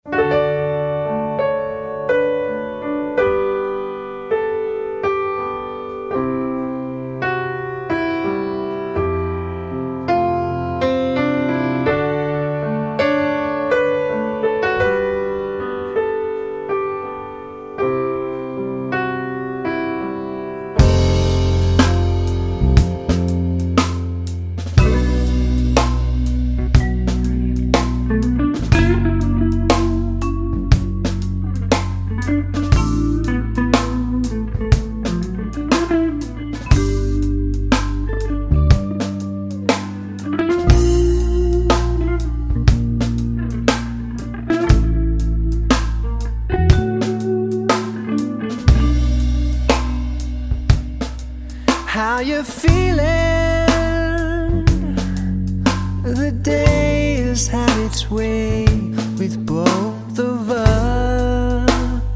How you feeling? The day has had its way with both of us,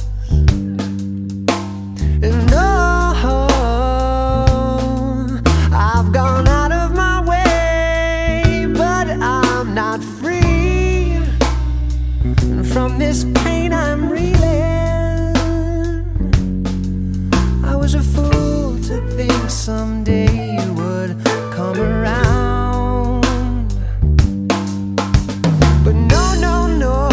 and oh, I've gone out of my way, but I'm not free from this pain I'm reeling. I was a fool to think someday you would come around, but no, no, no,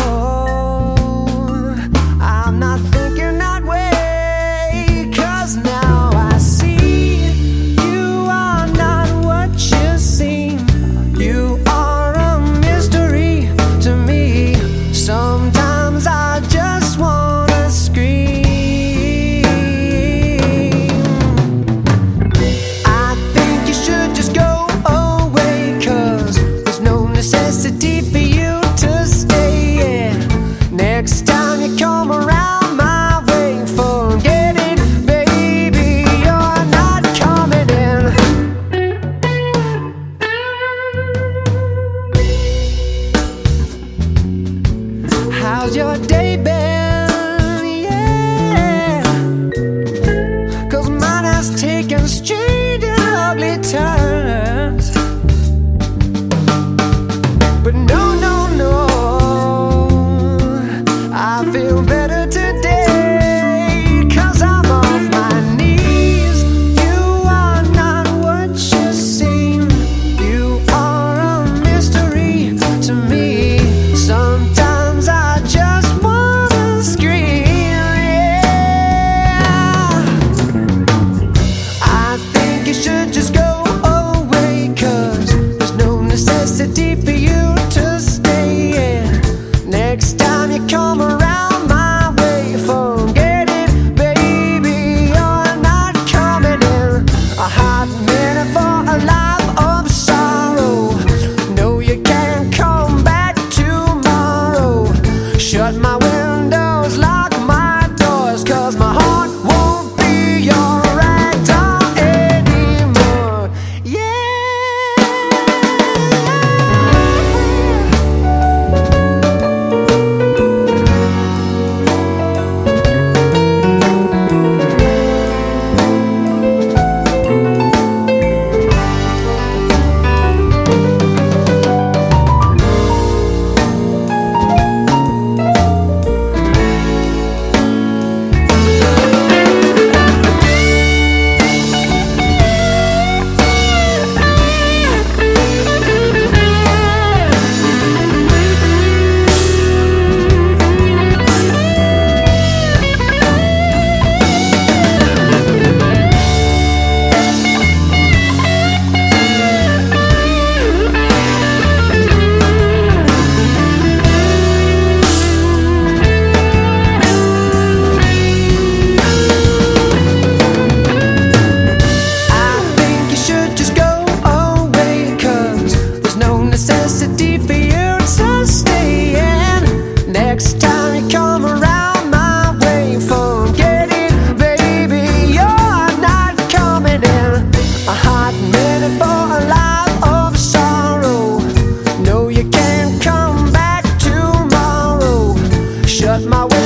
I'm not thinking that way, 'cause now I see you are not what you seem. You are a mystery to me. Sometimes I just wanna scream. Necessity for you to stay. Next time you come around my way, forget it, baby, you're not coming in. How's your day been? Yeah, 'cause mine has taken strange and ugly turns. But no, no, no, I feel better today, 'cause I'm off my knees. You are not what you seem. You are a mystery to me. Sometimes I just wanna scream, yeah. I think you should just go away, 'cause there's no necessity for you to stay. Next time you come around my way, forget it, baby, you're not coming in. A hot minute for a life of sorrow. No, you can't come back tomorrow. Shut my windows, lock my doors, 'cause my heart won't be your ragdoll anymore, yeah. Necessity for you to stay in. Next time you come around my way, forget it, baby, you're not coming in. A hot minute for a life of sorrow. No, you can't come back tomorrow. Shut my window.